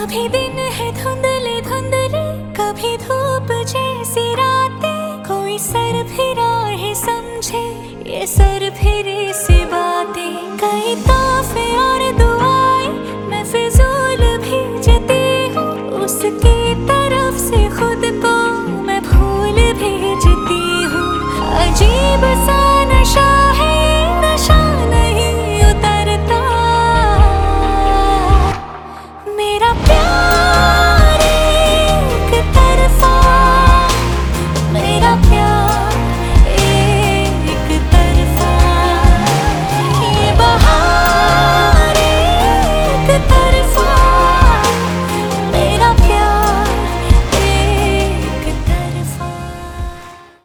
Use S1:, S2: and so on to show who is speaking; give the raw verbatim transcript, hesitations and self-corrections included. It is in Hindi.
S1: कभी दिन है धुंधले धुंधले, कभी धूप जैसी रातें, कोई सर फिरा है समझे ये सर फिरे